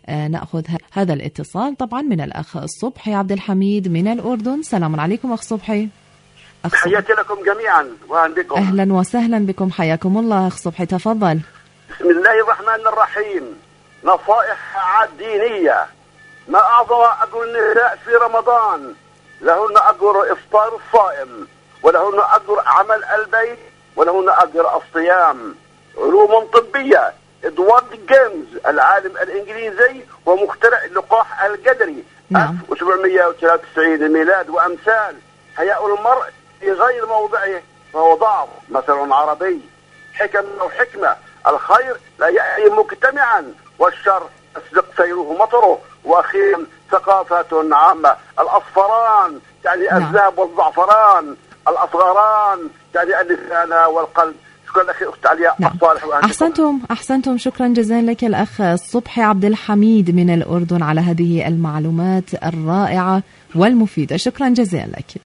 نأخذ هذا الاتصال طبعا من الأخ الصبحي عبد الحميد من الأردن. سلام عليكم أخ صبحي. تحياتي لكم جميعا وعندكم. أهلا وسهلا بكم، حياكم الله أخ صبحي، تفضل. بسم الله الرحمن الرحيم. نصائح دينية. ما أعظم أجر النساء في رمضان، لهن أجر إفطار الصائم، ولهن أجر عمل البيت، ولهن أجر الصيام. علوم طبية. إدوارد جيمز العالم الإنجليزي ومخترع اللقاح الجدري 1793 الميلاد وأمثال. حياء المرء في غير موضعه فهو ضعف، مثل عربي. حكم وحكمة. الخير لا يأتي مجتمعا، والشر يسبق سيره مطره. وأخيرا ثقافة عامة. الأصفران يعني الذهب والزعفران، الأصغران يعني اللسان والقلب. شكرا لك أخت علياء الصالح. أحسنتم شكرا جزيلا لك الأخ الصبحي عبد الحميد من الأردن على هذه المعلومات الرائعة والمفيدة، شكرا جزيلا لك.